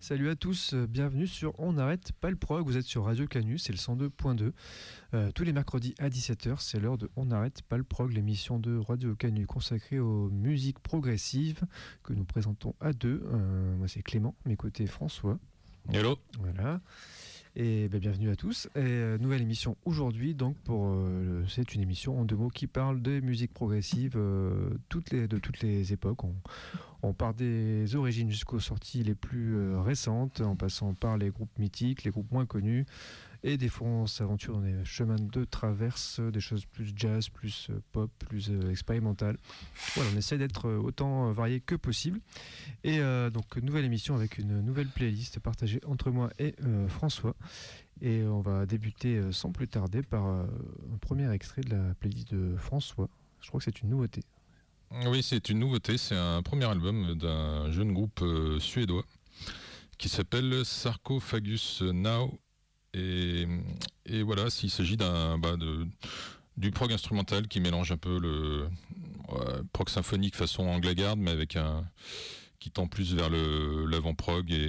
Salut à tous, bienvenue sur On n'arrête pas le prog, vous êtes sur Radio Canu, c'est le 102.2. Tous les mercredis à 17h, c'est l'heure de On n'arrête pas le prog, l'émission de Radio Canu consacrée aux musiques progressives que nous présentons à deux. Moi c'est Clément, mes côtés François. Hello. Voilà. Et bienvenue à tous. Et nouvelle émission aujourd'hui, donc c'est une émission en deux mots qui parle des musiques progressives de toutes les époques. On part des origines jusqu'aux sorties les plus récentes, en passant par les groupes mythiques, les groupes moins connus, et des fois on s'aventure dans des chemins de traverse, des choses plus jazz, plus pop, plus expérimentales. Voilà, on essaie d'être autant varié que possible. Et donc nouvelle émission avec une nouvelle playlist partagée entre moi et François. Et on va débuter sans plus tarder par un premier extrait de la playlist de François. Je crois que c'est une nouveauté. Oui, c'est une nouveauté, c'est un premier album d'un jeune groupe suédois qui s'appelle Sarcophagus Now. Et voilà, s'il s'agit du prog instrumental qui mélange un peu le prog symphonique façon Angla-Garde, mais avec qui tend plus vers l'avant-prog et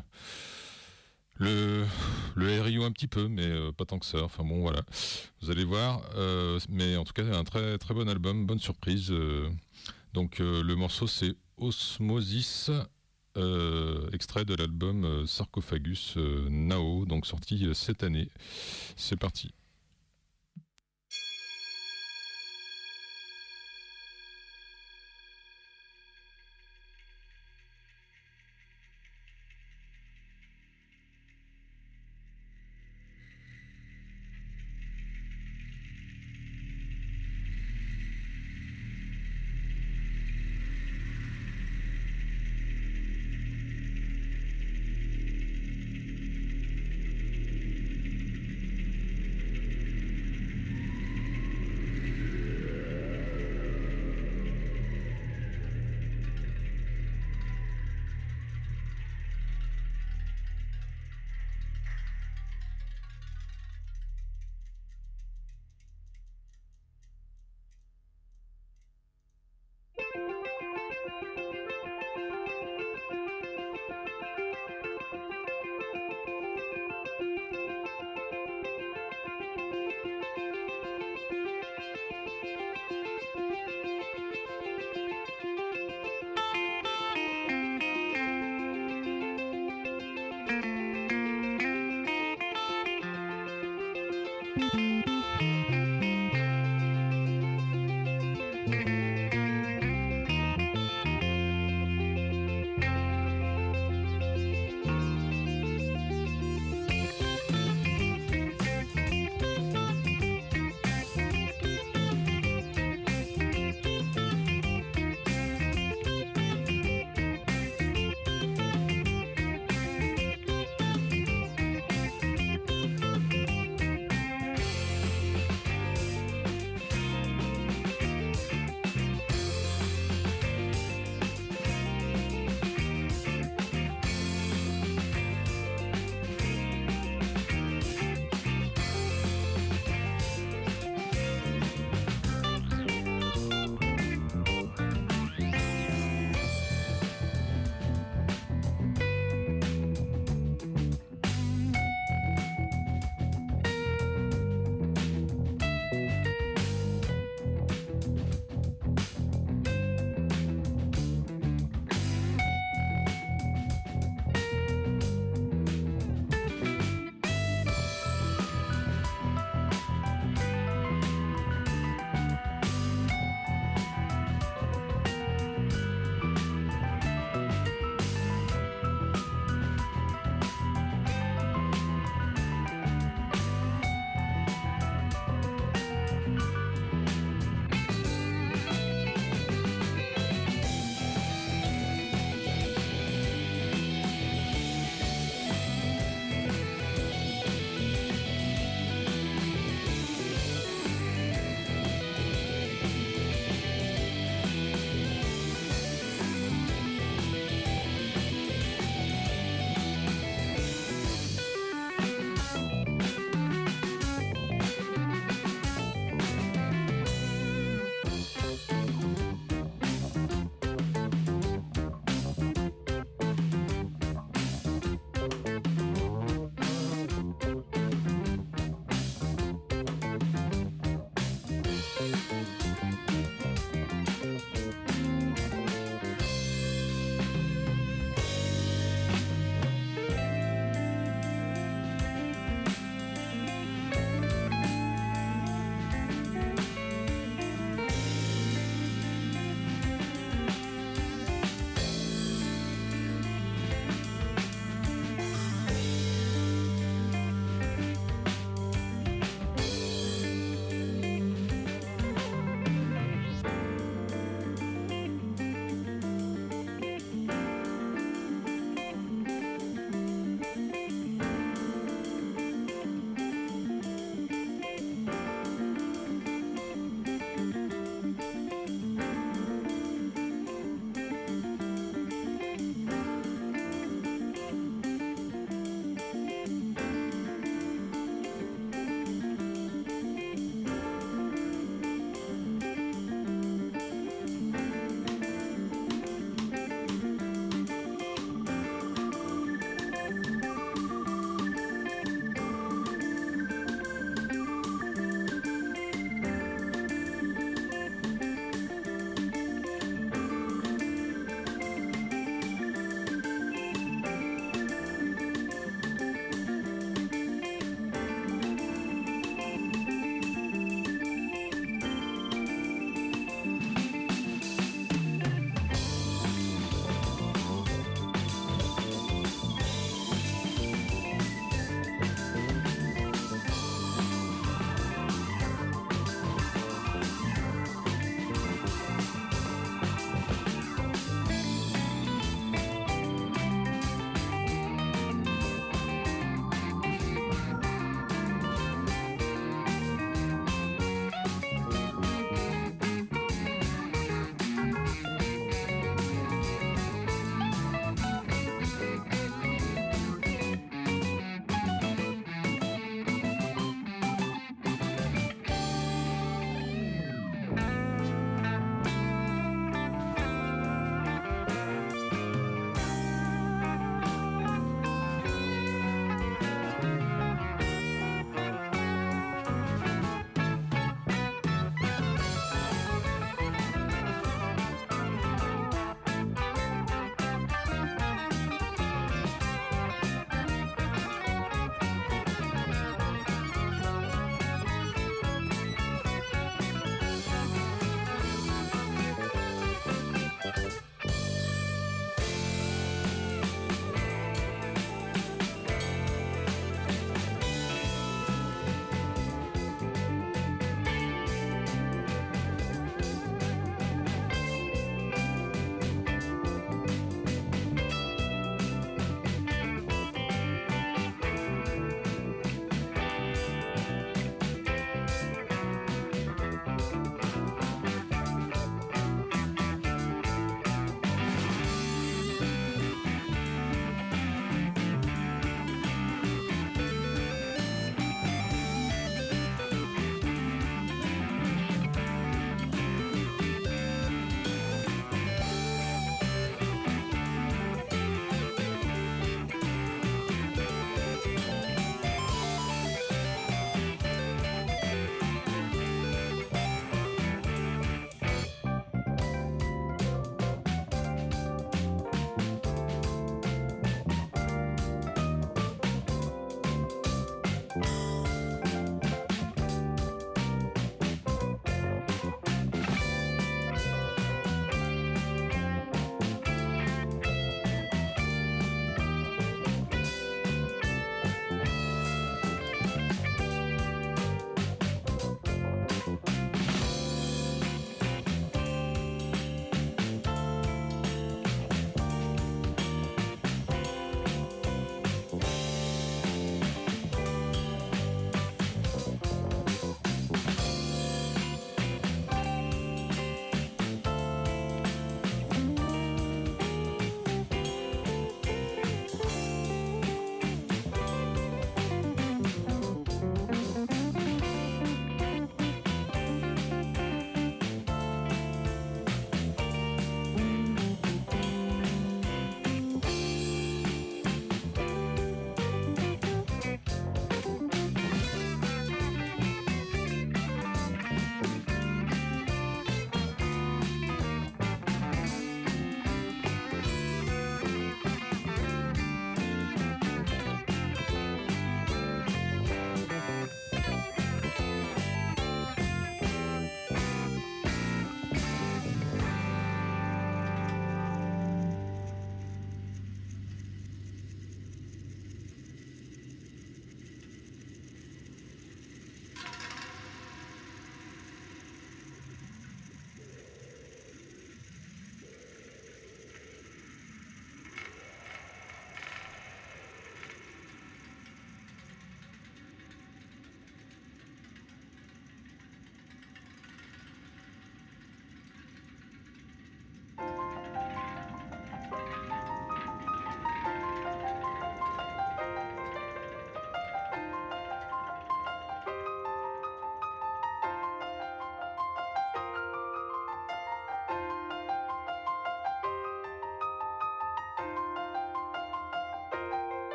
le RIO un petit peu, mais pas tant que ça. Enfin bon, voilà, vous allez voir. Mais en tout cas, un très très bon album, bonne surprise. Donc le morceau c'est Osmosis, extrait de l'album Sarcophagus Now, donc sorti cette année. C'est parti.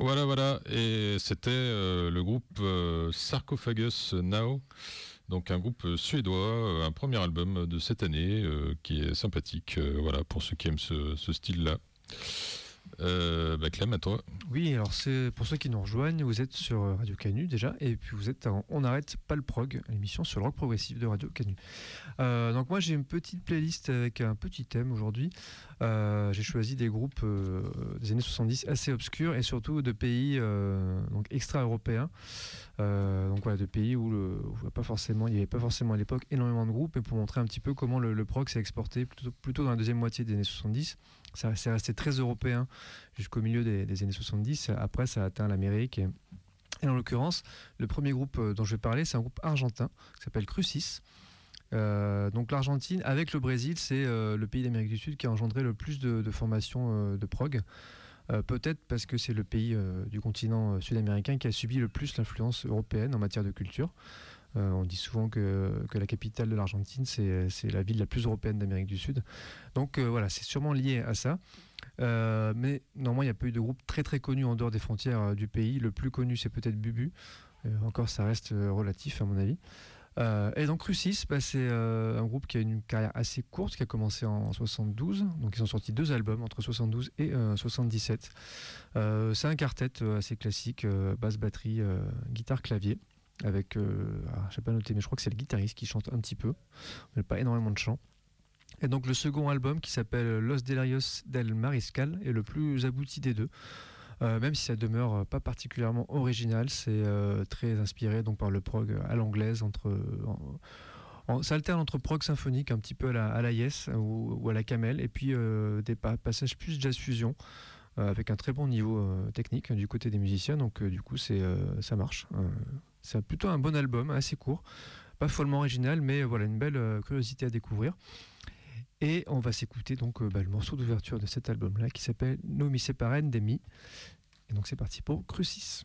Voilà. Et c'était le groupe Sarcophagus Now. Donc un groupe suédois, un premier album de cette année qui est sympathique, voilà, pour ceux qui aiment ce style-là. Clem, à toi. Oui, alors c'est pour ceux qui nous rejoignent, vous êtes sur Radio Canu déjà, et puis vous êtes en On n'arrête pas le prog, l'émission sur le rock progressif de Radio Canu. Donc moi j'ai une petite playlist avec un petit thème aujourd'hui. J'ai choisi des groupes des années 70 assez obscurs et surtout de pays donc extra-européens. Donc voilà, de pays où il n'y avait pas forcément à l'époque énormément de groupes, mais pour montrer un petit peu comment le prog s'est exporté plutôt dans la deuxième moitié des années 70. Ça c'est resté très européen jusqu'au milieu des années 70. Après, ça a atteint l'Amérique. Et en l'occurrence, le premier groupe dont je vais parler, c'est un groupe argentin qui s'appelle Crucis. Donc l'Argentine, avec le Brésil, c'est le pays d'Amérique du Sud qui a engendré le plus de formations de prog. Peut-être parce que c'est le pays du continent sud-américain qui a subi le plus l'influence européenne en matière de culture. On dit souvent que la capitale de l'Argentine, c'est la ville la plus européenne d'Amérique du Sud. Donc voilà, c'est sûrement lié à ça. Mais normalement, il n'y a pas eu de groupe très très connu en dehors des frontières du pays. Le plus connu, c'est peut-être Bubu. Encore, ça reste relatif à mon avis. Et donc Crucis, c'est un groupe qui a une carrière assez courte, qui a commencé en 72. Donc ils ont sorti 2 albums entre 72 et 77. C'est un quartet assez classique, basse, batterie, guitare, clavier. Avec, je n'ai pas noté, mais je crois que c'est le guitariste qui chante un petit peu, mais pas énormément de chant. Et donc le second album qui s'appelle Los Delirios del Mariscal est le plus abouti des deux, même si ça demeure pas particulièrement original. C'est très inspiré donc par le prog à l'anglaise, ça alterne entre prog symphonique un petit peu à la Yes ou à la Camel, et puis des passages plus jazz fusion, avec un très bon niveau technique du côté des musiciens. Donc du coup ça marche. C'est plutôt un bon album, assez court, pas follement original, mais voilà, une belle curiosité à découvrir. Et on va s'écouter donc le morceau d'ouverture de cet album-là qui s'appelle No mi separen de mi. Et donc c'est parti pour Crucis.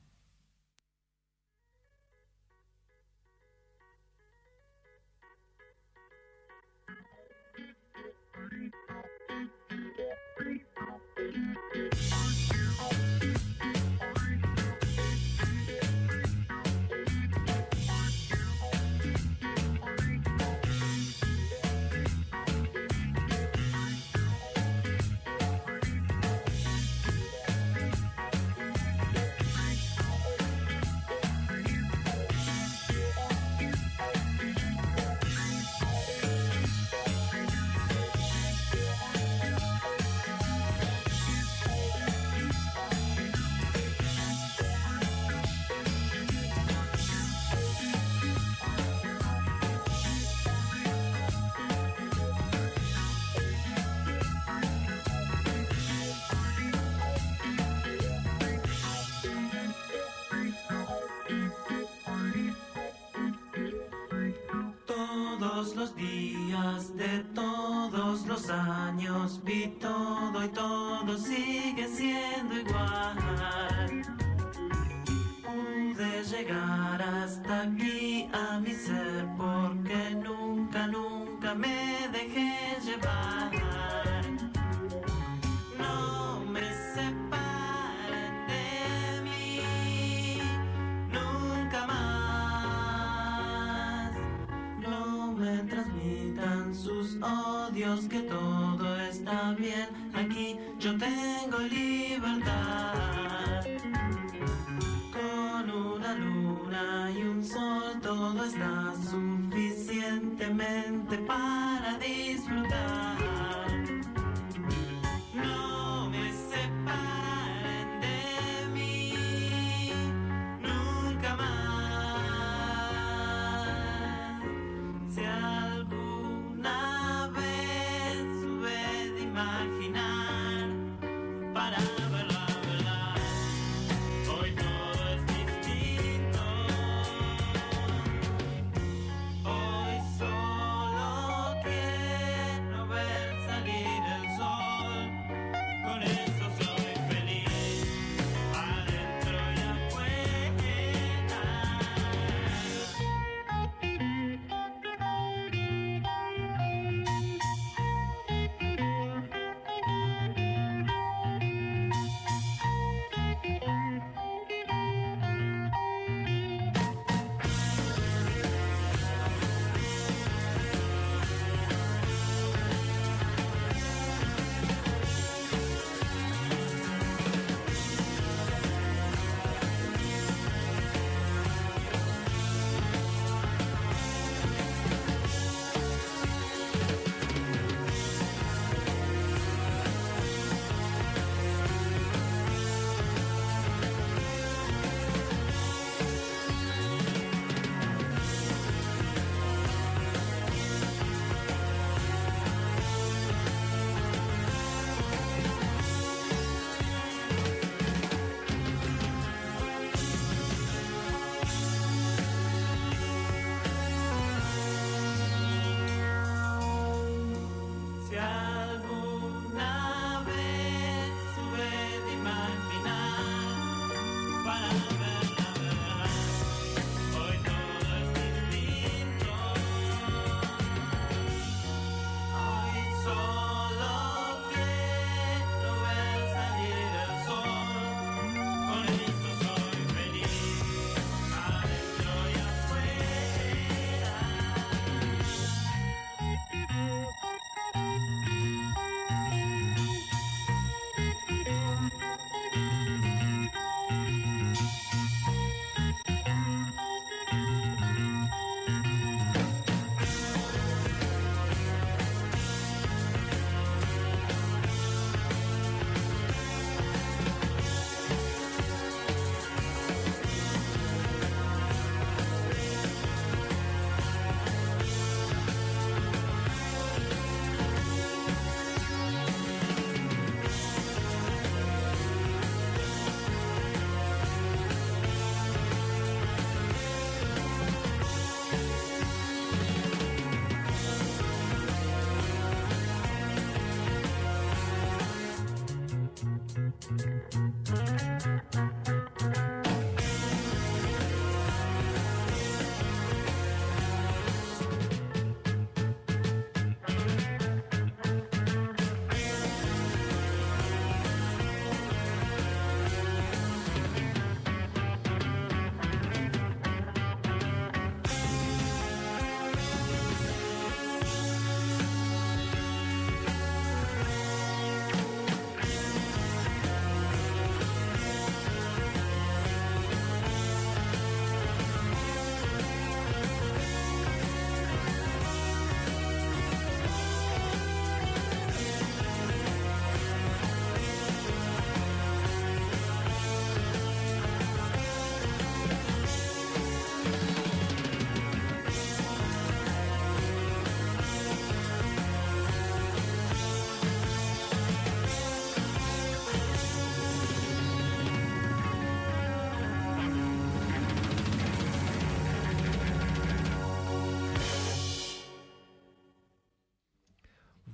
Todos los días de todos los años vi todo y todo sigue siendo igual. Pude llegar hasta aquí a mi ser porque nunca, nunca me dejé llevar. No me separen de mí nunca más. No me transmitan sus odios, que todo está bien. Aquí yo tengo libertad. Con una luna y un sol todo está suficientemente para disfrutar. No me separen de mí nunca más. Si alguna vez hube de imaginar para ver la verdad, hoy todo es distinto. Hoy solo quiero ver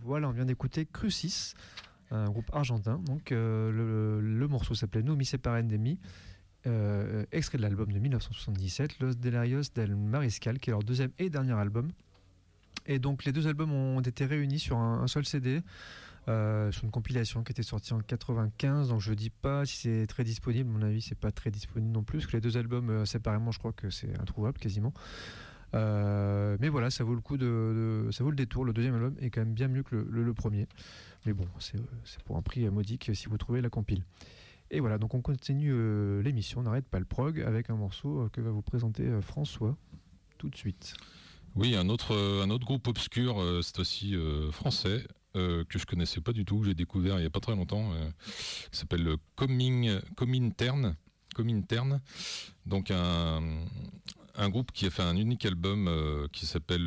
Voilà, on vient d'écouter Crucis, un groupe argentin. Donc le morceau s'appelait No Mi Separen de Mi, extrait de l'album de 1977, Los Delirios del Mariscal, qui est leur deuxième et dernier album. Et donc les deux albums ont été réunis sur un seul CD, sur une compilation qui était sortie en 95. Donc je dis pas si c'est très disponible, à mon avis c'est pas très disponible non plus, parce que les deux albums séparément je crois que c'est introuvable quasiment. Mais voilà, ça vaut le coup ça vaut le détour. Le deuxième album est quand même bien mieux que le premier. Mais bon, c'est pour un prix modique si vous trouvez la compile. Et voilà, donc on continue l'émission, on n'arrête pas le prog avec un morceau que va vous présenter François tout de suite. Oui, un autre groupe obscur, cette fois-ci français, que je connaissais pas du tout, que j'ai découvert il n'y a pas très longtemps, qui s'appelle Comintern. Donc un groupe qui a fait un unique album qui s'appelle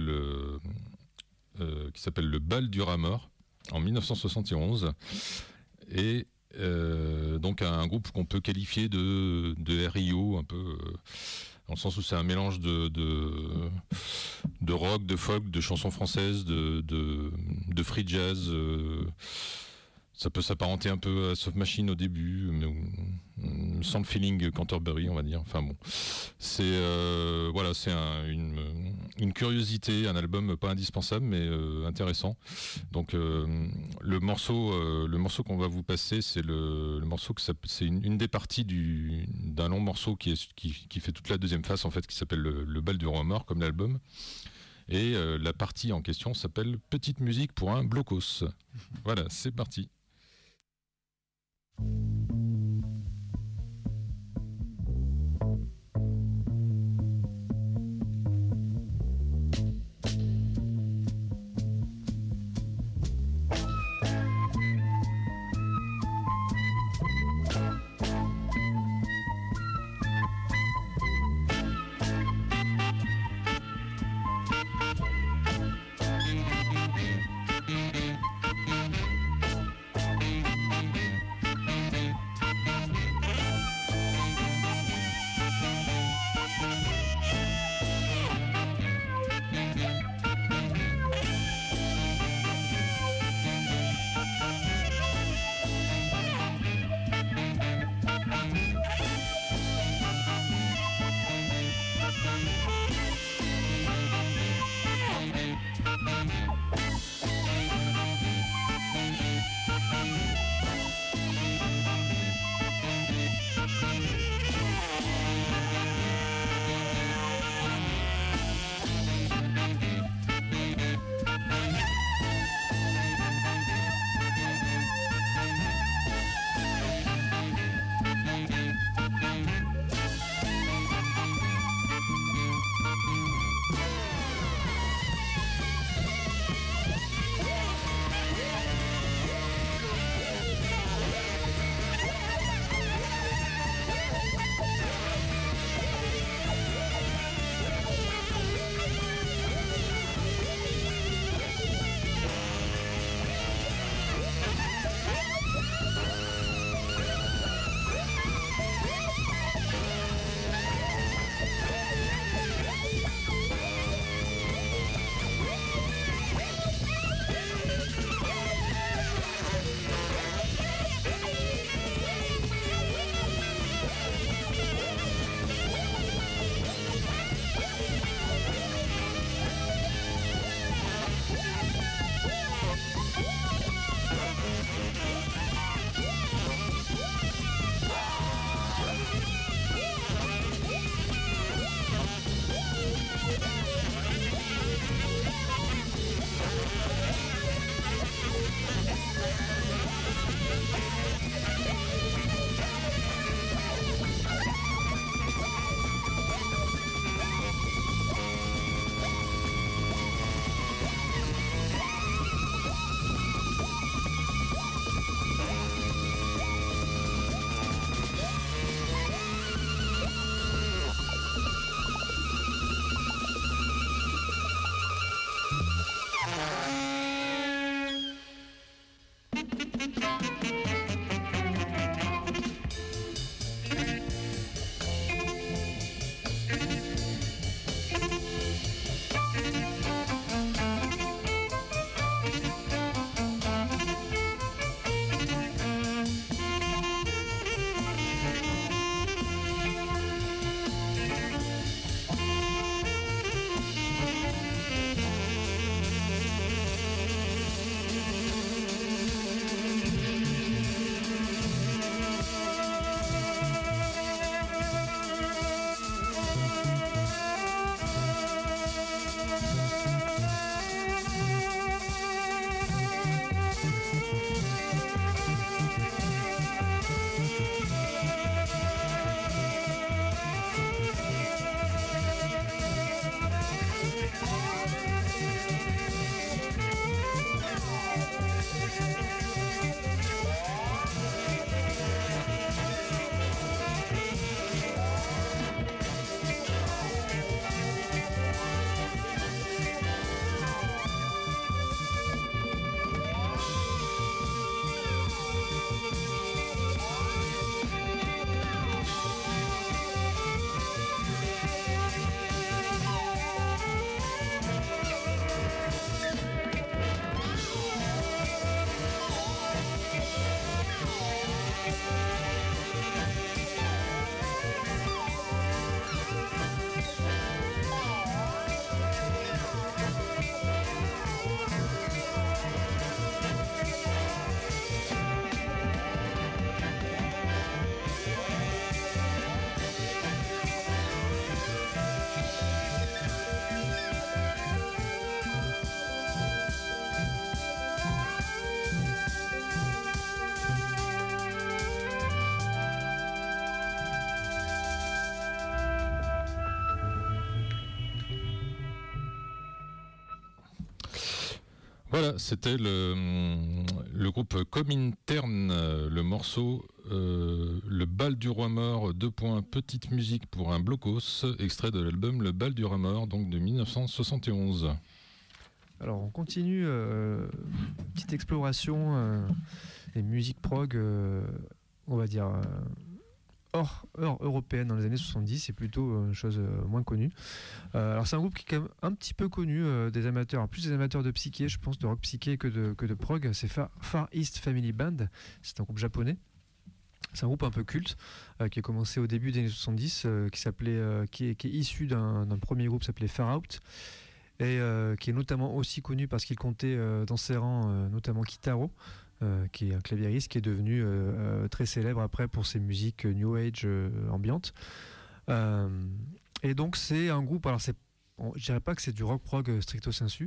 Le Bal du rat mort en 1971. Et donc un groupe qu'on peut qualifier de RIO, un peu dans le sens où c'est un mélange de rock, de folk, de chansons françaises, de free jazz. Ça peut s'apparenter un peu à Soft Machine au début, mais sans le feeling Canterbury, on va dire. Enfin bon, c'est une curiosité, un album pas indispensable, mais intéressant. Donc le morceau qu'on va vous passer, c'est le morceau c'est une des parties d'un long morceau qui fait toute la deuxième face en fait, qui s'appelle le Bal du rat mort, comme l'album. Et la partie en question s'appelle Petite musique pour un blocos. Voilà, c'est parti. Voilà, c'était le groupe Comintern, le morceau Le Bal du Roi Mort, petite musique pour un blocos, extrait de l'album Le Bal du Roi Mort, donc de 1971. Alors on continue, petite exploration des musiques prog, on va dire hors européenne dans les années 70, c'est plutôt une chose moins connue. Alors c'est un groupe qui est quand même un petit peu connu des amateurs, plus des amateurs de psyché, je pense, de rock psyché que de prog. C'est Far East Family Band, c'est un groupe japonais. C'est un groupe un peu culte qui a commencé au début des années 70, qui est issu d'un premier groupe qui s'appelait Far Out, et qui est notamment aussi connu parce qu'il comptait dans ses rangs notamment Kitaro, qui est un claviériste qui est devenu très célèbre après pour ses musiques New Age ambiantes. Et donc c'est un groupe, alors je dirais pas que c'est du rock prog stricto sensu.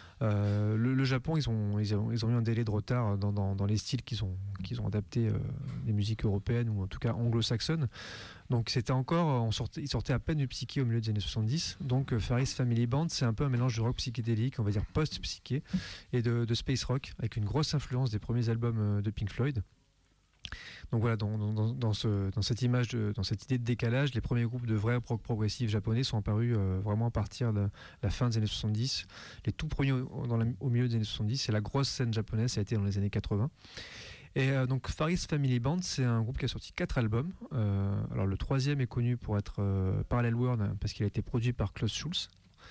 Le Japon, ils ont eu un délai de retard dans les styles qu'ils ont adaptés des musiques européennes ou en tout cas anglo-saxonnes. Donc c'était encore, ils sortaient à peine du psyché au milieu des années 70. Donc Far East Family Band, c'est un peu un mélange de rock psychédélique, on va dire post-psyché, et de space rock, avec une grosse influence des premiers albums de Pink Floyd. Donc voilà, dans cette image, dans cette idée de décalage, les premiers groupes de vrais rock progressifs japonais sont apparus vraiment à partir de la fin des années 70. Les tout premiers au milieu des années 70, et la grosse scène japonaise, ça a été dans les années 80. Et donc Far East Family Band, c'est un groupe qui a sorti 4 albums. Alors le troisième est connu pour être Parallel World, parce qu'il a été produit par Klaus Schulze.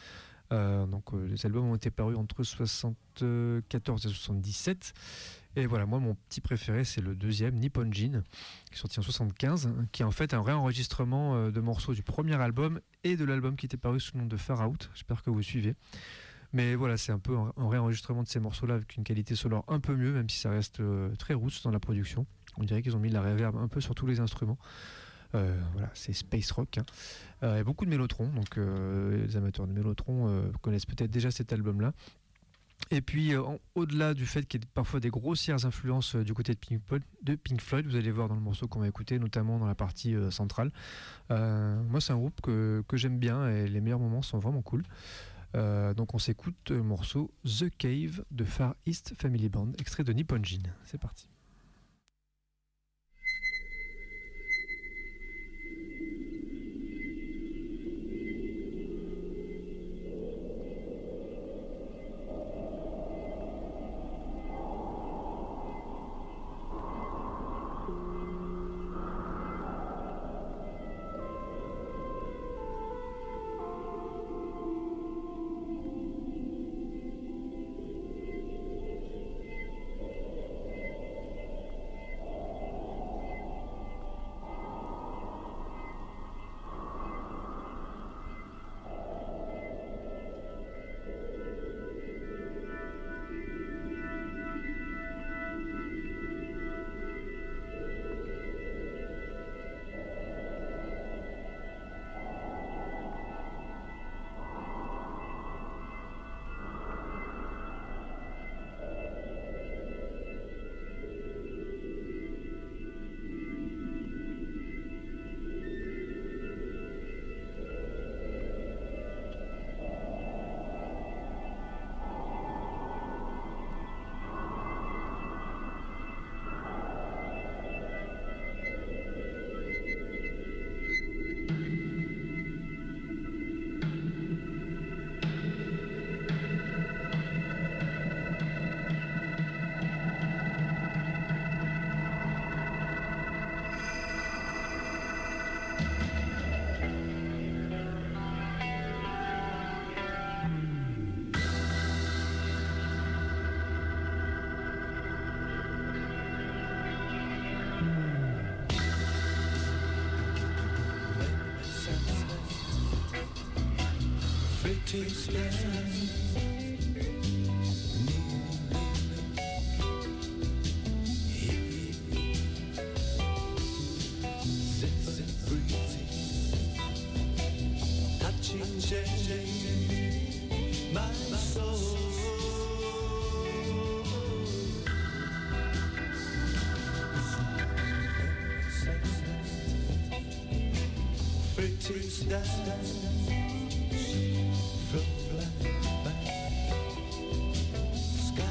Donc les albums ont été parus entre 74 et 77. Et voilà, moi mon petit préféré c'est le deuxième, Nippon Jin, qui est sorti en 75, qui est en fait un réenregistrement de morceaux du premier album et de l'album qui était paru sous le nom de Far Out. J'espère que vous suivez. Mais voilà, c'est un peu un réenregistrement de ces morceaux-là avec une qualité sonore un peu mieux, même si ça reste très roots dans la production. On dirait qu'ils ont mis de la reverb un peu sur tous les instruments. Voilà, c'est space rock. Il y a beaucoup de mélotron, donc les amateurs de mélotron connaissent peut-être déjà cet album-là. Et puis, au-delà du fait qu'il y ait parfois des grossières influences du côté de Pink Floyd, vous allez voir dans le morceau qu'on va écouter, notamment dans la partie centrale. Moi, c'est un groupe que j'aime bien et les meilleurs moments sont vraiment cool. Donc, on s'écoute le morceau The Cave de Far East Family Band, extrait de Nippon Jin. C'est parti. Sky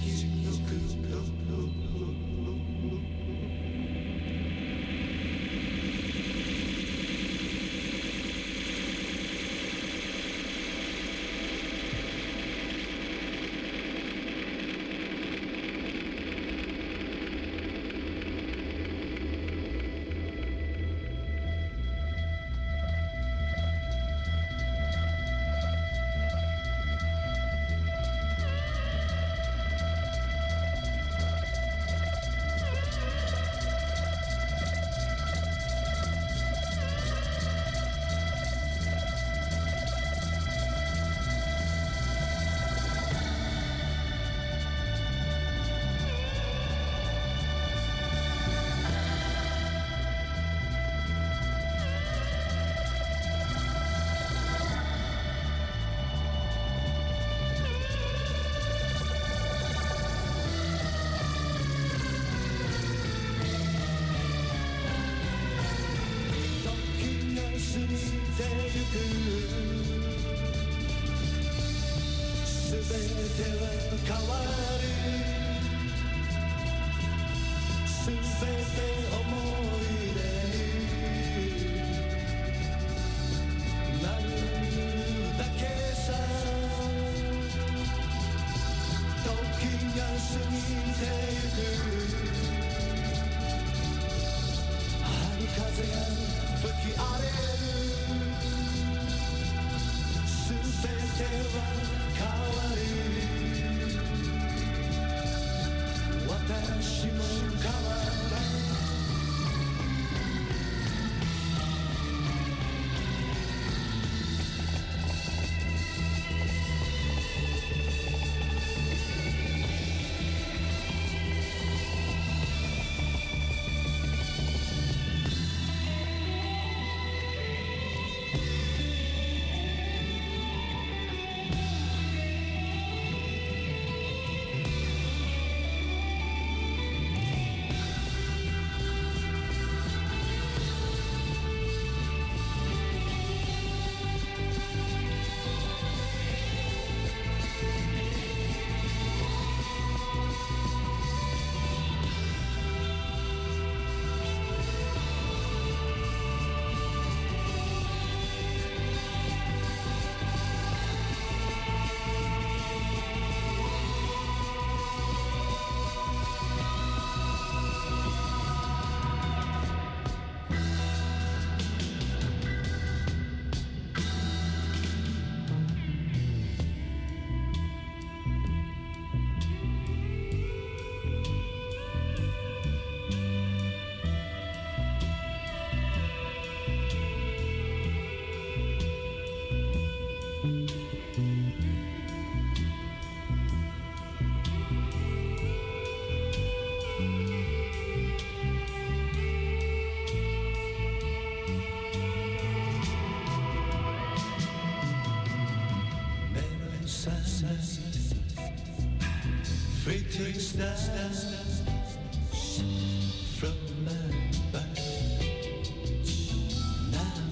fleeting stars from my back. Now,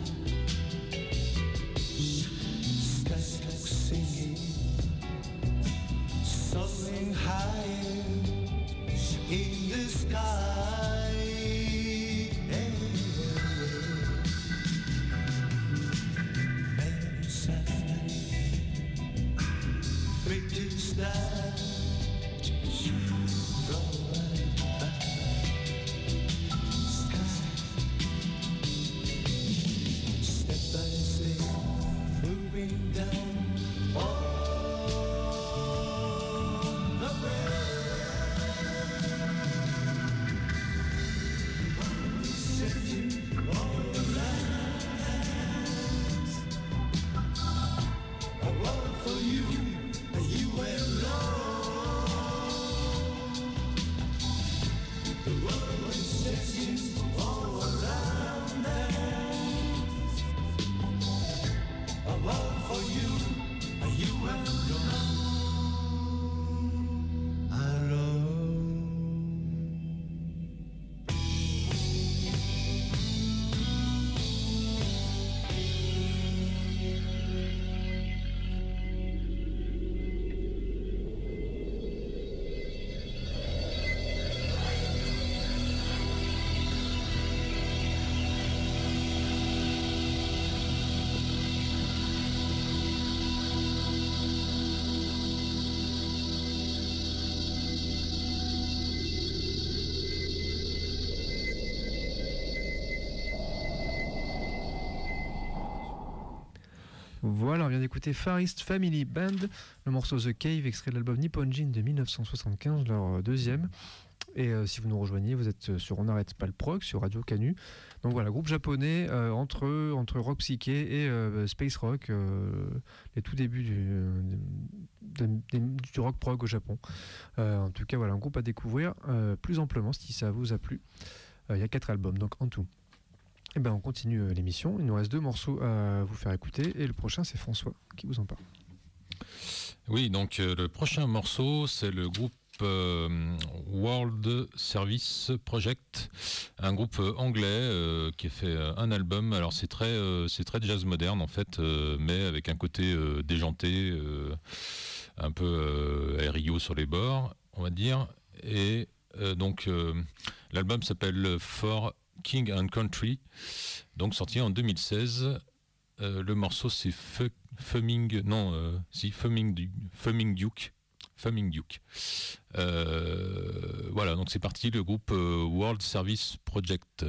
skylarks singing, soaring high in the sky. Men silent, fleeting stars. Voilà, on vient d'écouter Far East Family Band, le morceau The Cave, extrait de l'album Nipponjin de 1975, leur deuxième. Et si vous nous rejoignez, vous êtes sur On n'arrête pas le prog, sur Radio Canu. Donc voilà, groupe japonais entre rock psyché et space rock, les tout débuts du rock prog au Japon. En tout cas, voilà, un groupe à découvrir plus amplement si ça vous a plu. Il y a 4 albums, donc en tout. Et ben on continue l'émission. Il nous reste 2 morceaux à vous faire écouter. Et le prochain, c'est François qui vous en parle. Oui, donc le prochain morceau, c'est le groupe World Service Project, un groupe anglais qui a fait un album. Alors c'est très jazz moderne en fait, mais avec un côté déjanté, un peu aério sur les bords, on va dire. Et donc l'album s'appelle For King and Country, donc sorti en 2016. Le morceau c'est Fumming Duke. Voilà, donc c'est parti, le groupe World Service Project.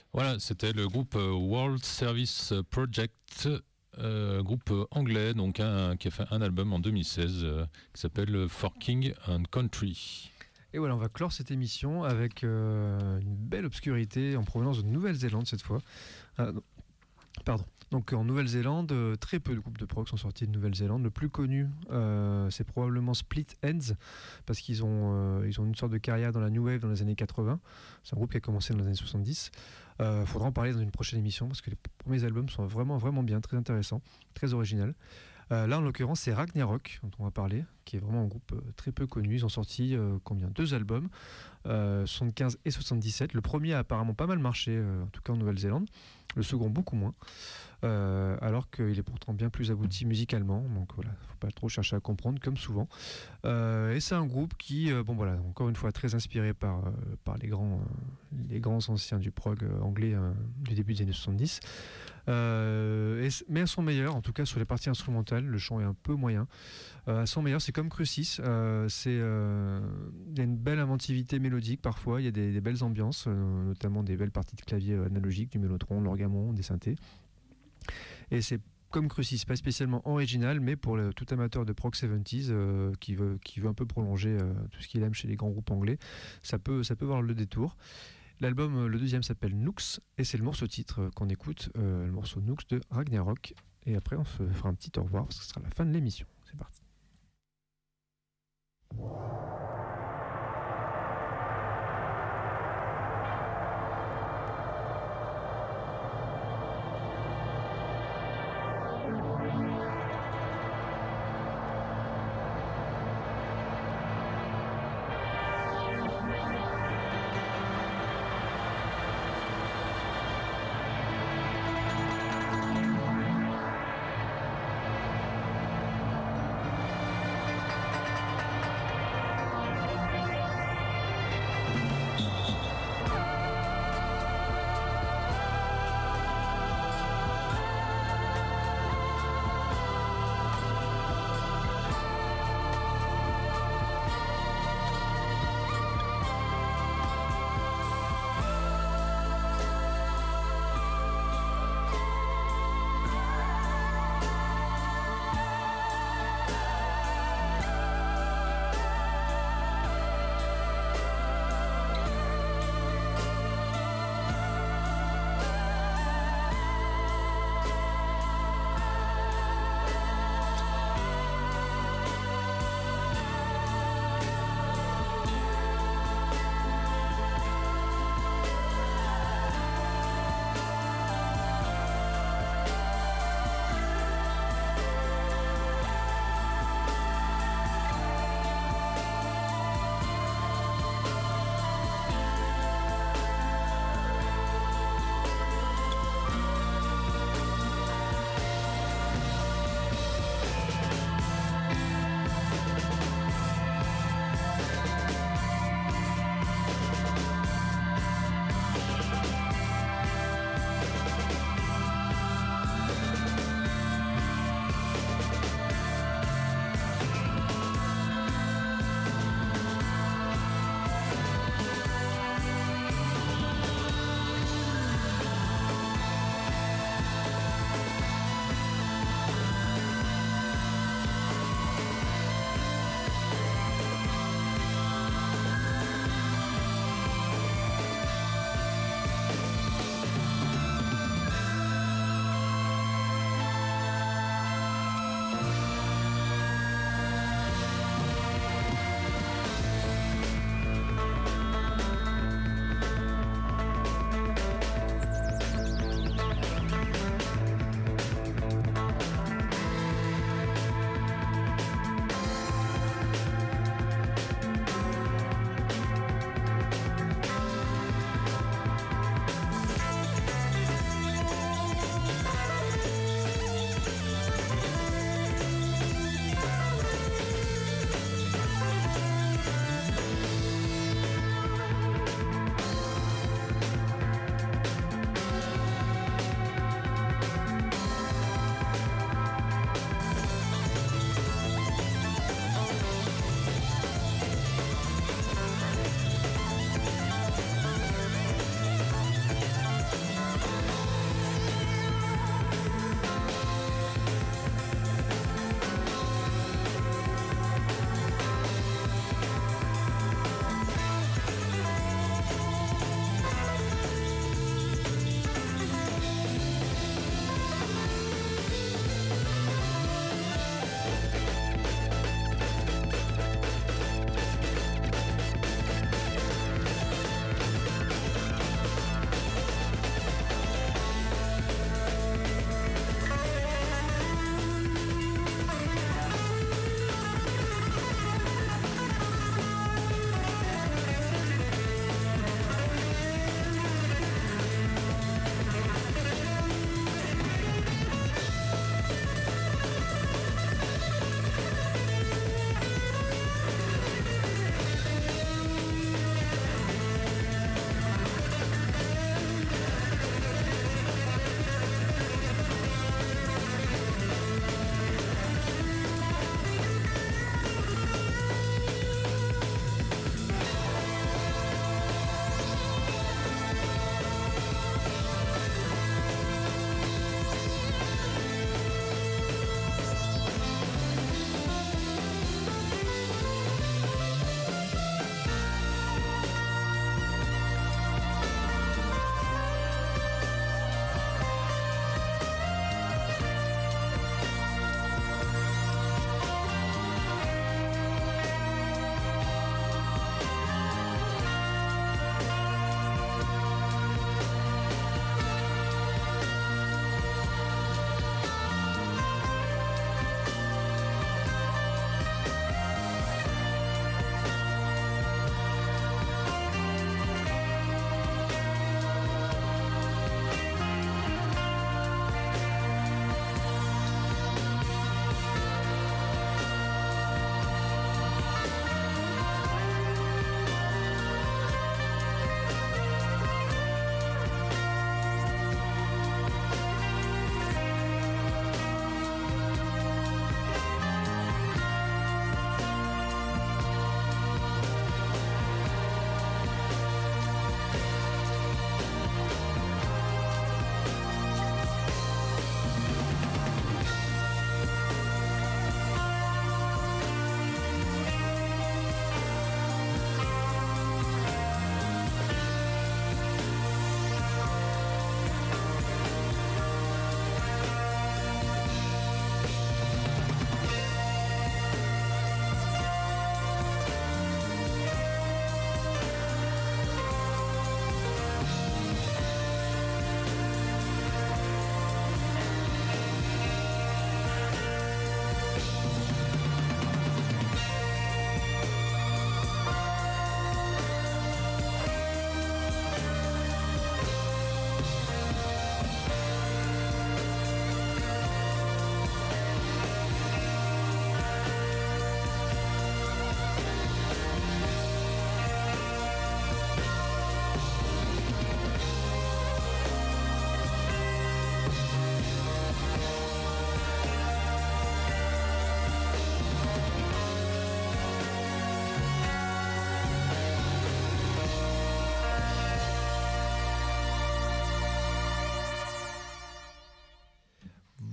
Voilà, c'était le groupe World Service Project, groupe anglais donc qui a fait un album en 2016 qui s'appelle Forking and Country. Et voilà, on va clore cette émission avec une belle obscurité en provenance de Nouvelle-Zélande cette fois. Pardon. Donc en Nouvelle-Zélande, très peu de groupes de prog sont sortis de Nouvelle-Zélande. Le plus connu, c'est probablement Split Enz, parce qu'ils ont une sorte de carrière dans la New Wave dans les années 80. C'est un groupe qui a commencé dans les années 70. Faudra en parler dans une prochaine émission, parce que les premiers albums sont vraiment, vraiment bien, très intéressants, très originaux. Là, en l'occurrence, c'est Ragnarok dont on va parler, qui est vraiment un groupe très peu connu. Ils ont sorti 2 albums, 75 et 77. Le premier a apparemment pas mal marché, en tout cas en Nouvelle-Zélande. Le second, beaucoup moins. Alors qu'il est pourtant bien plus abouti musicalement. Donc voilà, faut pas trop chercher à comprendre, comme souvent. Et c'est un groupe qui, encore une fois, très inspiré par les grands anciens du prog anglais du début des années 70. Mais à son meilleur, en tout cas sur les parties instrumentales, le chant est un peu moyen. À son meilleur, c'est comme Crucis. Il y a une belle inventivité mélodique parfois, il y a des belles ambiances, notamment des belles parties de clavier analogiques, du mélotron, de l'orgamon, des synthés. Et c'est comme Crucis, pas spécialement original, mais pour tout amateur de prog 70s qui veut un peu prolonger tout ce qu'il aime chez les grands groupes anglais, ça peut voir le détour. L'album, le deuxième, s'appelle Nooks et c'est le morceau titre qu'on écoute, le morceau Nooks de Ragnarok. Et après, on se fera un petit au revoir parce que ce sera la fin de l'émission. C'est parti.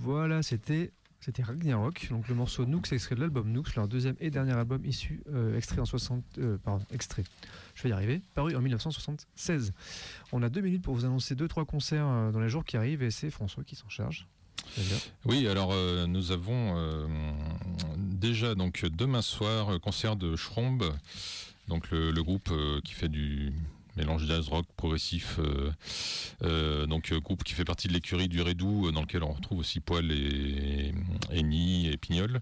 Voilà, c'était Ragnarok, donc le morceau Nooks, extrait de l'album Nooks, leur deuxième et dernier album extrait, je vais y arriver, paru en 1976. On a 2 minutes pour vous annoncer 2-3 concerts dans les jours qui arrivent et c'est François qui s'en charge. Oui, alors nous avons déjà donc demain soir concert de Schromb, donc le groupe qui fait du mélange jazz rock progressif, donc groupe qui fait partie de l'écurie du Redoux, dans lequel on retrouve aussi Poil et Nid et Pignol.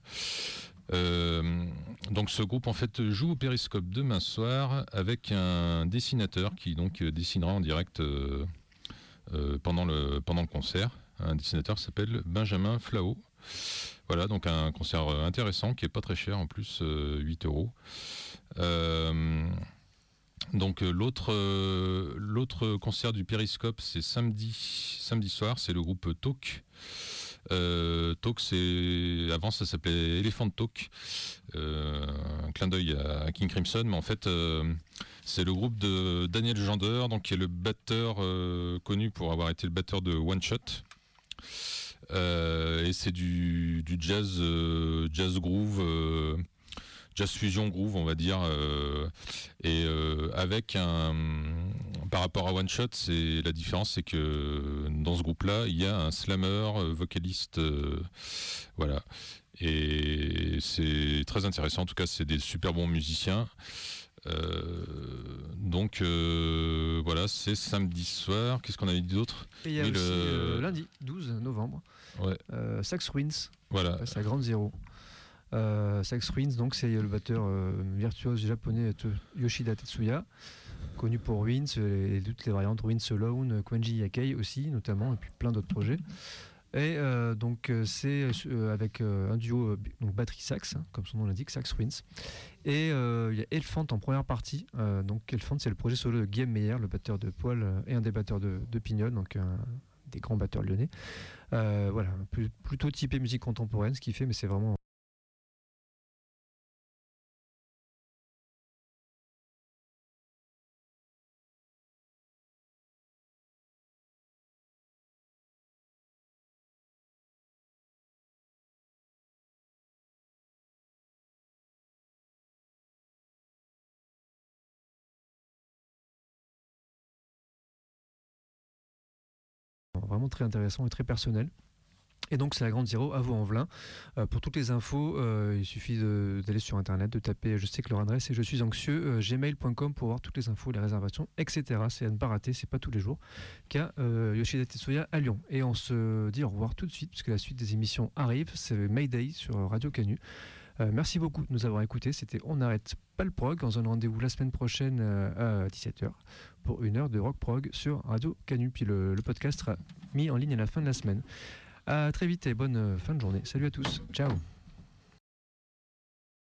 Donc ce groupe en fait joue au Périscope demain soir avec un dessinateur qui donc dessinera en direct pendant le concert. Un dessinateur qui s'appelle Benjamin Flao. Voilà, donc un concert intéressant qui est pas très cher en plus, 8 €. Donc l'autre concert du Périscope, c'est samedi soir, c'est le groupe Talk. Talk, avant ça s'appelait Elephant Talk, un clin d'œil à King Crimson, mais en fait c'est le groupe de Daniel Gender, donc qui est le batteur connu pour avoir été le batteur de One Shot. Et c'est du jazz groove, jazz fusion groove, on va dire, et avec par rapport à One Shot, la différence, c'est que dans ce groupe-là, il y a un slammer, vocaliste, voilà, et c'est très intéressant. En tout cas, c'est des super bons musiciens. Donc voilà, c'est samedi soir. Qu'est-ce qu'on avait dit d'autre? Et il y a aussi lundi 12 novembre, ouais. Sax Ruins, voilà. c'est à Grande Zéro. Sax Ruins, donc c'est le batteur virtuose japonais Yoshida Tetsuya, connu pour Ruins et toutes les variantes Ruins Alone, Kwanji Yakei aussi notamment, et puis plein d'autres projets. Et donc c'est avec un duo donc batterie sax, comme son nom l'indique, Sax Ruins. Et il y a Elephant en première partie. Donc Elephant, c'est le projet solo de Guillaume Meyer, le batteur de Poil et un des batteurs de Pignol, donc des grands batteurs lyonnais. Voilà, plutôt typé musique contemporaine, ce qu'il fait, mais c'est vraiment vraiment très intéressant et très personnel. Et donc c'est la Grande Zéro à Vaux-en-Velin. Pour toutes les infos, il suffit d'aller sur internet, de taper je sais que leur adresse est je suis anxieux gmail.com pour voir toutes les infos, les réservations, etc. C'est à ne pas rater, c'est pas tous les jours qu'à Yoshida Tetsuya à Lyon. Et on se dit au revoir tout de suite puisque la suite des émissions arrive, c'est Mayday sur Radio Canu. Merci beaucoup de nous avoir écoutés. C'était On n'arrête pas le prog. Dans un rendez-vous la semaine prochaine à 17h pour 1 heure de rock prog sur Radio Canu. Puis le podcast sera mis en ligne à la fin de la semaine. À très vite et bonne fin de journée. Salut à tous. Ciao.